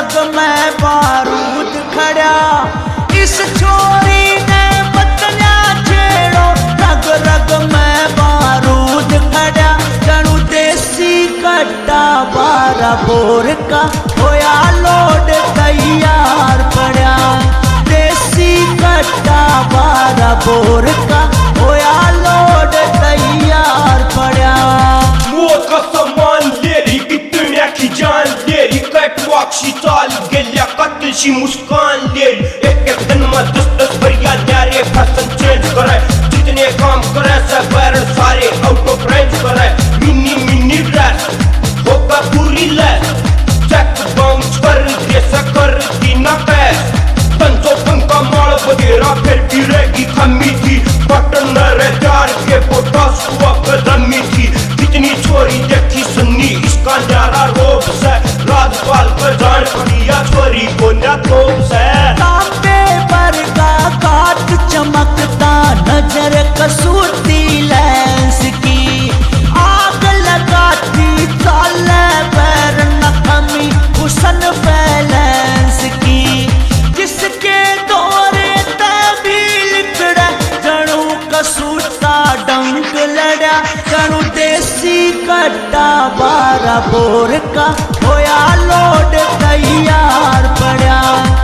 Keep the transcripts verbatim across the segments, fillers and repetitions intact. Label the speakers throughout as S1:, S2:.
S1: रग में बारूद खड़ा। इस छोरी ने बतला छेड़ो, रग रग में बारूद खड़ा। जणू देसी कट्टा बारह बोर का होया लोड तैयार पड़ा। देसी कट्टा बारह बोर का होया लोड तैयार पड़ा।
S2: मौत का सामान लेरी इतने की जान लेरी, कैटवॉक शी चाल गेल्या कत्ल शी मुस्कान लेरी। एक एक दिन में दस दस बढ़िया न्यारे फैशन चेंज करे, जितने काम करे सब बैरन सारे आउट ऑफ रेंज करे। मिनी मिनी ड्रेस होगा पूरी लेस, चेक बाउंस कर दे सकर दी ना कैस। तंजो पंका माल वगैरह फिर भी रहेगी कमी थी, बटन रे चार के पोटास हुआ कदमी थी। कितनी छोरी देखी सुन्नी इसका न्यारा रोब से, राजपाल पर जान पड़िया छोरी को ना तोब से।
S1: तांबे पर का काट चमकता नजर कसूती लेंस की, आग लगाती चाले पैर नखमी हुसन बैलेंस की। जिसके दौरे तभी लिकड़ा जणू कसूता डंक लड़ा। जणू देसी कट्टा बारह बोर का होया लोड तैयार पड़ा।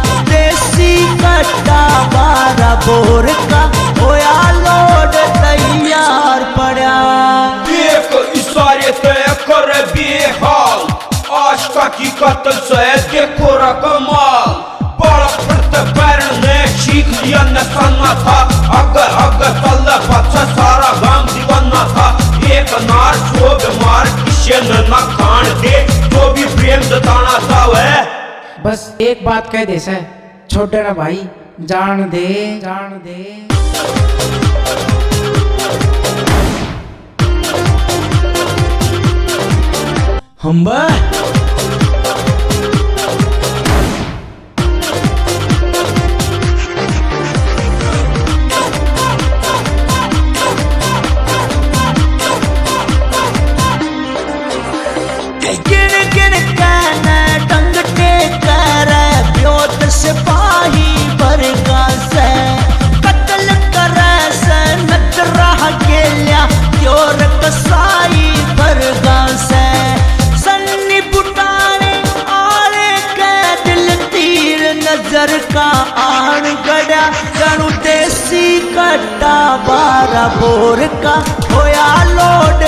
S1: देसी कट्टा बारह बोर का होया लोड तैयार पड़ा।
S2: देख इशारे तय कर बेहाल, आशिका की कत्ल से देखो रकमाल। बड़ा फट पैर ने सीख लिया निशाना था, अगर अगर चल पछा सारा गांव दीवाना था। एक नार शोभ मार किसे न खान दे, जो भी प्रेम जताना था वह
S3: बस एक बात कह दे से, छोटे ना भाई जान दे जान दे।
S1: हम गिन गिन कहना टंगटे कर ब्योत सिपाही बरगा से। कत्ल करे से नजरा गेल्या त्योर कसाई बरगा से। सन्नी बुटाने आले के दिल तीर नजर का आन गड़ा। जणू देसी कट्टा बारह बोर का होया लोड